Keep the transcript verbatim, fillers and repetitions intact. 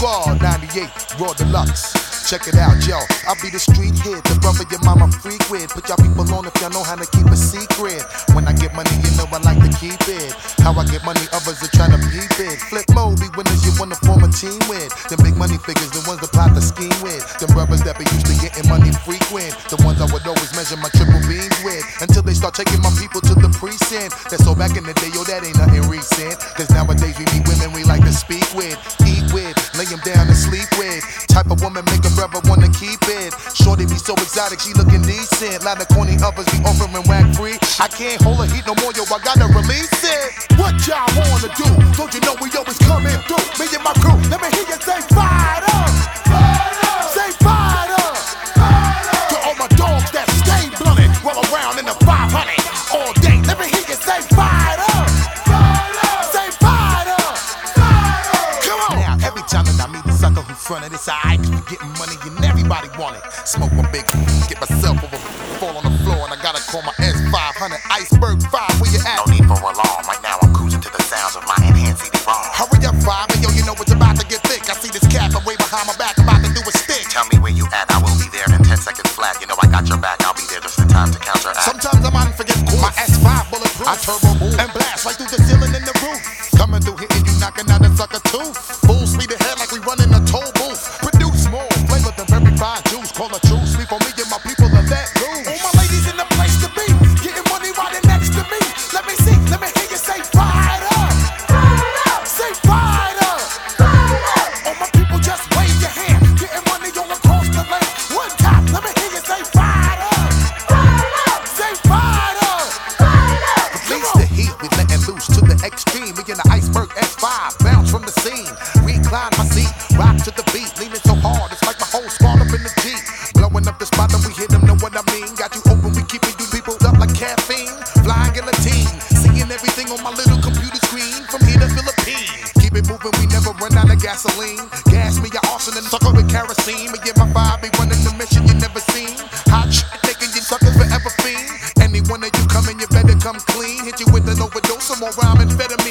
Boulevard, ninety-eight, Raw Deluxe. Check it out, yo. I'll be the street hit, the brother your mama freak with. Put y'all people on if y'all know how to keep a secret. When I get money, you know I like to keep it. How I get money, others are trying to peep it. Flip mode, be winners you wanna form a team with. The big money figures, the ones that plot the scheme with. Them brothers that be used to getting money frequent. The ones I would always measure my triple beams with. Until they start taking my people to the precinct. That's all back in the day, yo, that ain't nothing recent. Cause nowadays we meet women we like to speak with, eat with, lay them down and sleep with. Type of woman make a brother wanna keep it. Shorty be so exotic, she looking decent. Lot of corny others be offering whack free. I can't hold her heat no more, yo, I gotta release it. What y'all wanna do? Don't you know we always coming through? Me and my crew, let me hear you say fired up. Say fired up. To all my dogs that stay blunted, roll around in the five hundred all day. Let me hear you say fired up. Say fired up. Come on. Now every time that I meet a sucker who fronted, it's alright, cause we getting money and everybody want it. Smoke my big, get myself over, fall on the floor, and I gotta call my S five hundred Iceberg five. Where you at? No need for alarm. Right now I'm cruising to the sounds of my enhanced C D ROM. Hurry up, five, and yo, you know it's about to get thick. I see this cat way behind my back, about to do a stick. Tell me where you at, I will be there in ten seconds flat. You know I got your back, I'll be there just in time to counteract. Sometimes I'm out and forget course. My S five bulletproof, I turbo move and blast right through the ceiling and the roof. Coming through hitting you, knocking out a sucker tooth. Full speed ahead like we running a toll booth. Produce more flavor than very fine juice. Call a true sleep on me and my people are that loose. All my ladies in the place to be, getting money riding next to me. Let me see, let me hear you say fired up. Say fired up. All my people just wave your hand, getting money all across the land. One time, let me hear you say fired up. Say fired up. Release the heat, we letting loose to the extreme. We in the Iceberg S five, bounce from the scene. Recline my seat, rock to the beat, leaning so hard, it's like my whole squad up in the Jeep. Blowing up the spot and we hit them, know what I mean. Got you open, we keeping you people up like caffeine. Flying guillotine, seeing everything on my little computer screen. From here to Philippines, keep it moving, we never run out of gasoline. Gas me your arson and sucker with kerosene. Me and my five be running the mission you never seen. Hot shit, taking you suckers forever fiend. Any one of you coming, you better come clean. Hit you with an overdose, some more rhyme and amphetamine.